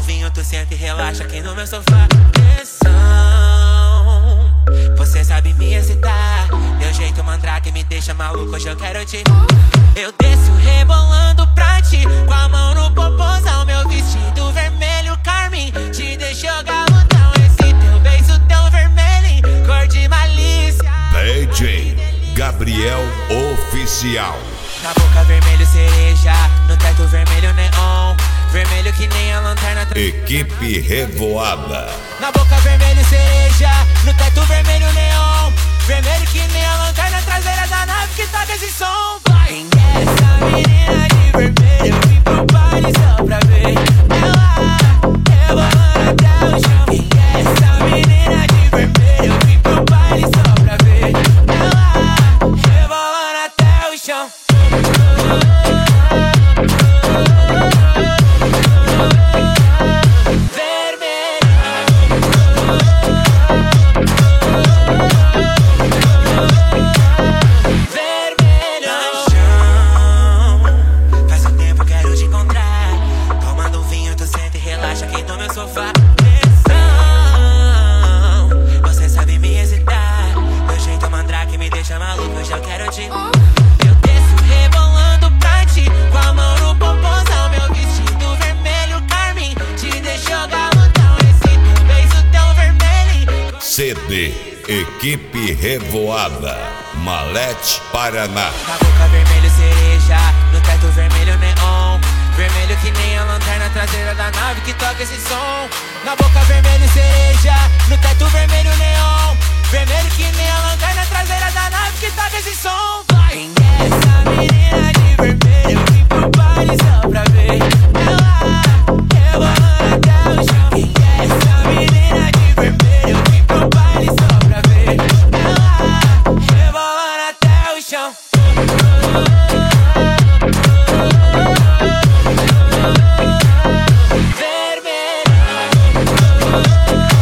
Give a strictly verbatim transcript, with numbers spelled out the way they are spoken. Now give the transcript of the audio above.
vinho, tu senta e relaxa aqui no meu sofá. Pressão, você sabe me excitar. Meu jeito mandrake me deixa maluco, hoje eu quero te. Eu desço rebolando pra ti, com a mão no popozão. Meu vestido vermelho carmim te deixou galudão. Esse teu beijo tão vermelho, cor de malícia. D J Gabriel Oficial. Na boca vermelho cereja, no teto vermelho neon, vermelho que nem a lanterna. Equipe Revoada. Na boca vermelho cereja, no teto vermelho neon, vermelho que nem a lanterna traseira da nave que toca esse som. Quem é essa menina de vermelho? Eu vim pro baile só pra ver ela rebolando até o chão. Quem é essa menina de vermelho? Eu vim pro baile só pra ver ela rebolando até o chão. C D Equipe Revoada, Malete, Paraná. Na boca vermelho cereja, no teto vermelho neon, vermelho que nem a lanterna traseira da nave que toca esse som. Na boca vermelho cereja, no teto vermelho neon, vermelho que nem a lanterna traseira da nave que toca esse som. Quem é essa menina de vermelho? Eu vim pro baile só pra ver ela rebolando até o chão. Quem é essa menina de vermelho? Eu vim pro baile só pra ver ela rebolando até o chão. Vermelho.